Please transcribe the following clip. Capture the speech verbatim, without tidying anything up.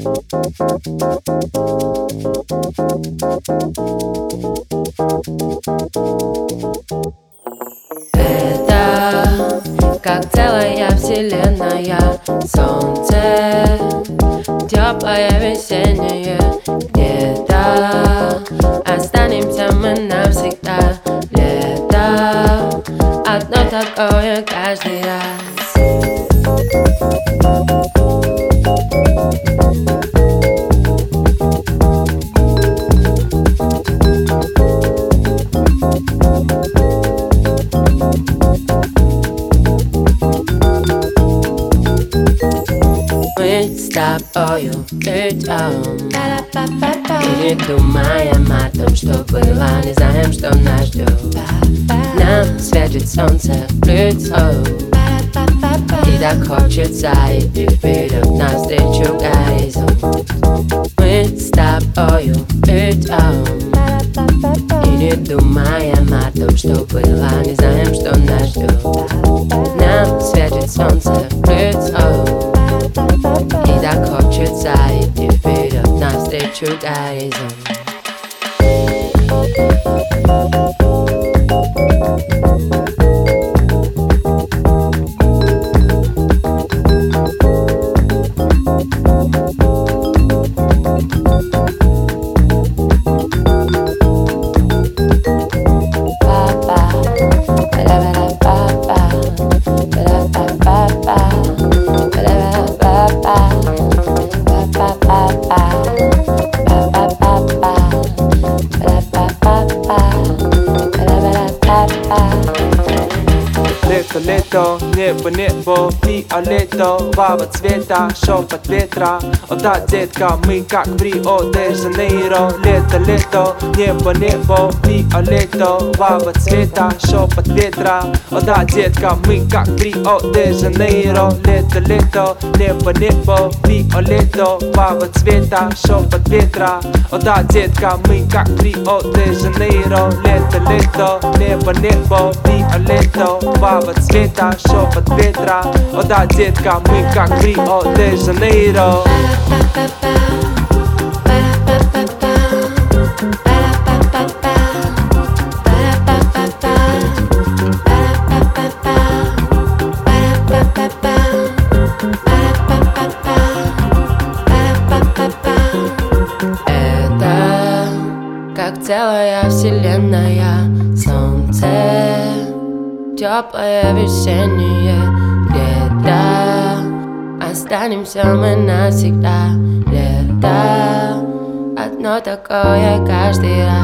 Это как целая вселенная, солнце теплое весеннее. Где-то останемся мы навсегда. Лето одно такое каждый раз. Мы с тобою идем и не думаем о том, что было, не знаем, что нас ждет. Нам светит солнце в лицо, и так хочется идти вперед навстречу горизонт. Мы с тобою идем и не думаем о том, что было, не знаем, что нас ждет. Нам светит солнце в лицо, и так хочется идти вперед навстречу горизонт. Лето, небо, небо, фиолетового цвета, шепот ветра. О да, детка, мы как в Рио-де-Жанейро. Лето, лето, небо, небо, фиолетового цвета, шепот ветра. О да, детка, мы как в Рио-де-Жанейро. Лето, лето, небо, небо, фиолетового цвета, шепот ветра. О да, детка, мы как в Рио-де-Жанейро. Лето, лето, небо, небо, фиолетового цвета, шепот ветра. О да, детка, мы как в Рио-де-Жанейро. Это как целая вселенная, солнце теплое весеннее. Где-то останемся мы навсегда. Лето одно такое каждый раз.